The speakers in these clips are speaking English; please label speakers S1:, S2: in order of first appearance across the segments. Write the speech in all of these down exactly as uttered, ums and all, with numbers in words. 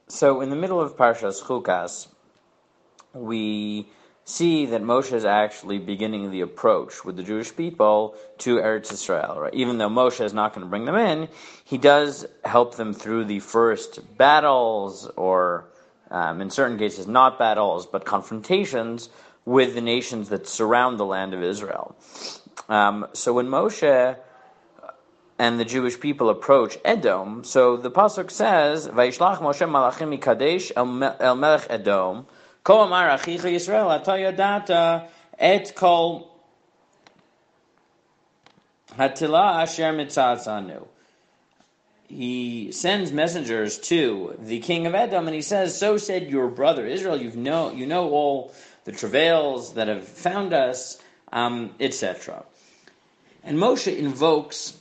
S1: So in the middle of Parshas Chukas, we see that Moshe is actually beginning the approach with the Jewish people to Eretz Israel. Right? Even though Moshe is not going to bring them in, he does help them through the first battles, or um, in certain cases not battles, but confrontations with the nations that surround the land of Israel. Um, so when Moshe and the Jewish people approach Edom, so the pasuk says, "Vayishlach Moshe malachim mikadesh el melech Edom, Ko amar achicha Yisrael ata yadata et kol hatila asher mitzatzanu." He sends messengers to the king of Edom, and he says, "So said your brother Israel. You've know you know all the travails that have found us, um, et cetera" And Moshe invokes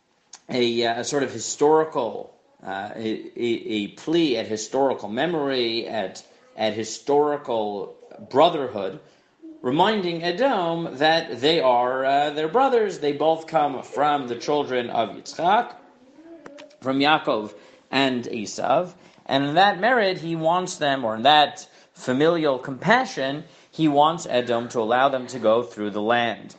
S1: a, a sort of historical, uh, a, a plea at historical memory, at at historical brotherhood, reminding Edom that they are uh, their brothers. They both come from the children of Yitzchak, from Yaakov and Esav, and in that merit, he wants them, or in that familial compassion, he wants Edom to allow them to go through the land.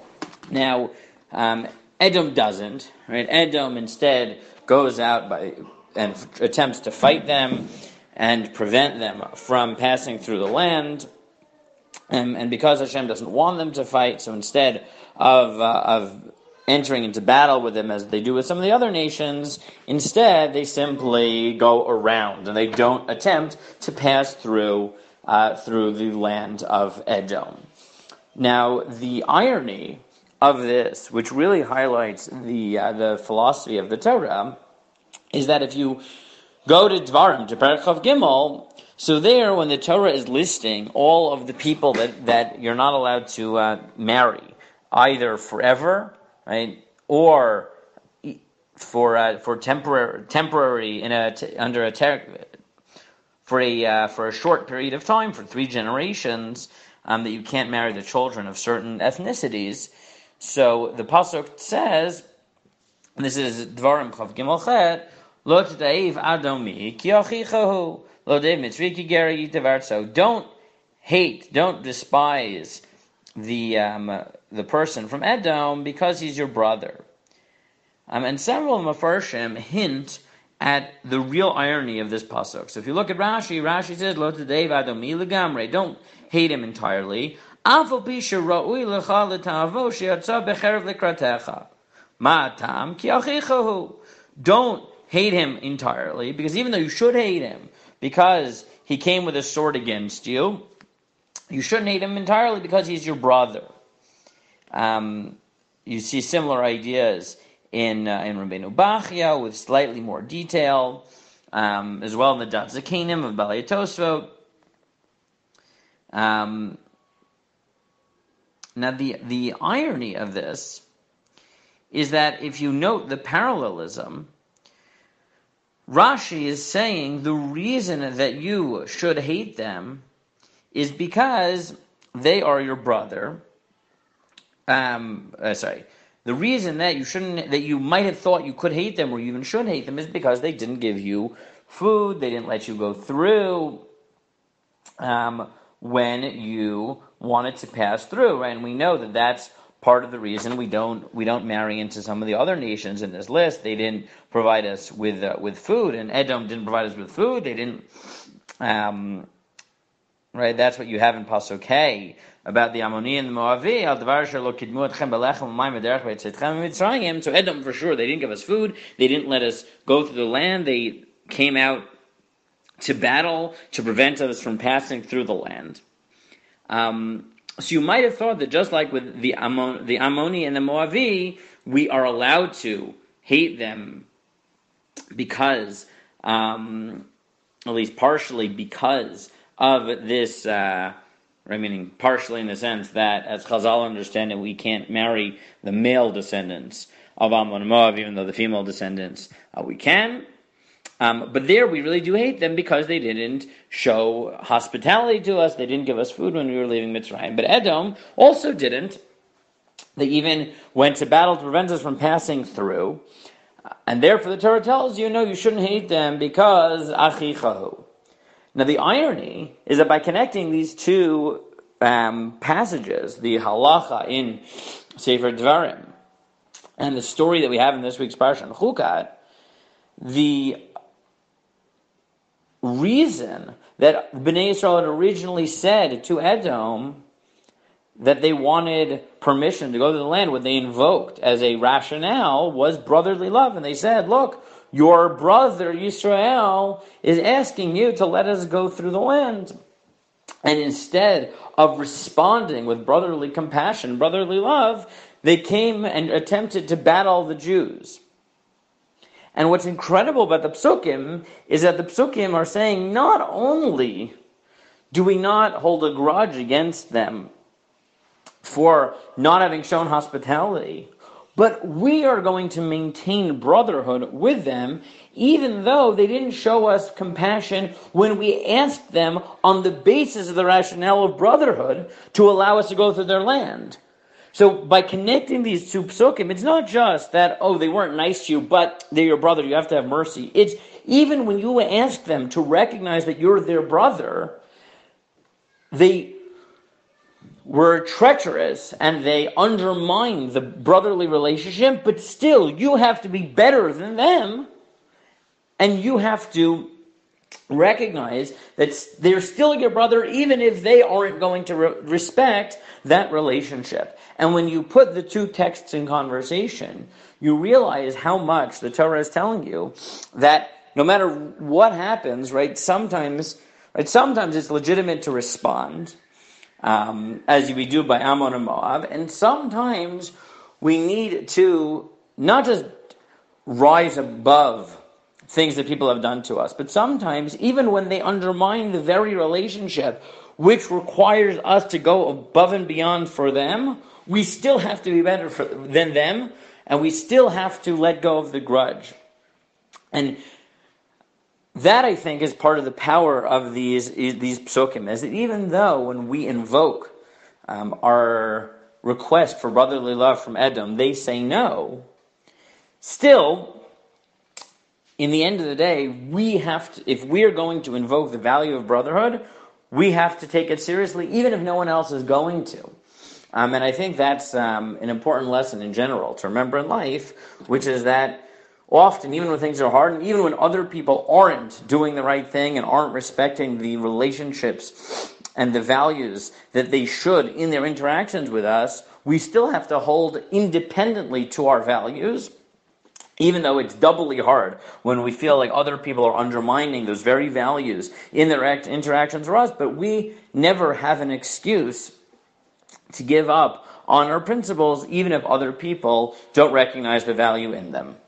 S1: Now, um, Edom doesn't, right? Edom instead goes out by and f- attempts to fight them and prevent them from passing through the land. Um, and because Hashem doesn't want them to fight, so instead of uh, of entering into battle with them as they do with some of the other nations, instead they simply go around and they don't attempt to pass through uh, through the land of Edom. Now, the irony of this, which really highlights the uh, the philosophy of the Torah, is that if you go to Dvarim, to Perek Chav Gimel, so there, when the Torah is listing all of the people that, that you're not allowed to uh, marry, either forever, right, or for uh, for temporary temporary in a t- under a ter- for a uh, for a short period of time, for three generations, um, that you can't marry the children of certain ethnicities. So the pasuk says, and this is Dvarim Chav Gimel Chet, Lo t'ta'if adomi ki achichahu, lo dev mitzri ki geri yitavar. So don't hate, don't despise the um, the person from Edom because he's your brother. Um, and several Mefarshim hint at the real irony of this pasuk. So if you look at Rashi, Rashi says, Lo t'ta'if adomi legamre, don't hate him entirely. Afal pisha ra'ui lecha l'ta'avo she'yatza becherev lekratecha. Ma'atam ki achichahu. Don't hate him entirely, because even though you should hate him because he came with a sword against you, you shouldn't hate him entirely because he's your brother. Um, you see similar ideas in uh, in Rabbeinu Bachya with slightly more detail, um, as well in the Dat Zakanim of Balei Tosfot. Um, now, the the irony of this is that if you note the parallelism, Rashi is saying the reason that you should hate them is because they are your brother. Um, uh, sorry, the reason that you shouldn't, that you might have thought you could hate them, or you even should hate them, is because they didn't give you food, they didn't let you go through um, when you wanted to pass through, right? And we know that that's part of the reason we don't we don't marry into some of the other nations in this list. They didn't provide us with uh, with food, and Edom didn't provide us with food. They didn't, um, right? That's what you have in Pasuk Hey about the Ammoni and the Moavi. Al davar shelo kidmu etchem belechem u'mayim v'derech v'yetzetchem mitzrayim. So Edom, for sure, they didn't give us food. They didn't let us go through the land. They came out to battle to prevent us from passing through the land. Um, So you might have thought that just like with the Ammon, the Ammoni and the Moavi, we are allowed to hate them because, um, at least partially because of this, uh, I mean, partially in the sense that, as Chazal understand it, we can't marry the male descendants of Ammon and Moab, even though the female descendants uh, we can. Um, but there we really do hate them because they didn't show hospitality to us. They didn't give us food when we were leaving Mitzrayim. But Edom also didn't. They even went to battle to prevent us from passing through. And therefore the Torah tells you, no, you shouldn't hate them because achichahu. Now the irony is that by connecting these two um, passages, the halacha in Sefer Dvarim and the story that we have in this week's Parsha Chukat, the reason that Bnei Yisrael had originally said to Edom that they wanted permission to go to the land, what they invoked as a rationale was brotherly love. And they said, look, your brother Yisrael is asking you to let us go through the land. And instead of responding with brotherly compassion, brotherly love, they came and attempted to battle the Jews. And what's incredible about the Psukim is that the Psukim are saying not only do we not hold a grudge against them for not having shown hospitality, but we are going to maintain brotherhood with them, even though they didn't show us compassion when we asked them on the basis of the rationale of brotherhood to allow us to go through their land. So by connecting these two psukim, it's not just that, oh, they weren't nice to you, but they're your brother, you have to have mercy. It's even when you ask them to recognize that you're their brother, they were treacherous and they undermine the brotherly relationship, but still you have to be better than them and you have to recognize that they're still your brother even if they aren't going to re- respect that relationship. And when you put the two texts in conversation, you realize how much the Torah is telling you that no matter what happens, right, sometimes, right, sometimes it's legitimate to respond, Um, as we do by Ammon and Moab, and sometimes we need to not just rise above things that people have done to us, but sometimes even when they undermine the very relationship which requires us to go above and beyond for them, we still have to be better for, than them, and we still have to let go of the grudge. And that, I think, is part of the power of these these psukim, is that even though when we invoke um, our request for brotherly love from Edom, they say no, still, in the end of the day, we have to, if we are going to invoke the value of brotherhood, we have to take it seriously, even if no one else is going to. Um, and I think that's um, an important lesson in general to remember in life, which is that often, even when things are hard, and even when other people aren't doing the right thing and aren't respecting the relationships and the values that they should in their interactions with us, we still have to hold independently to our values, even though it's doubly hard when we feel like other people are undermining those very values in their act- interactions with us, but we never have an excuse to give up on our principles, even if other people don't recognize the value in them.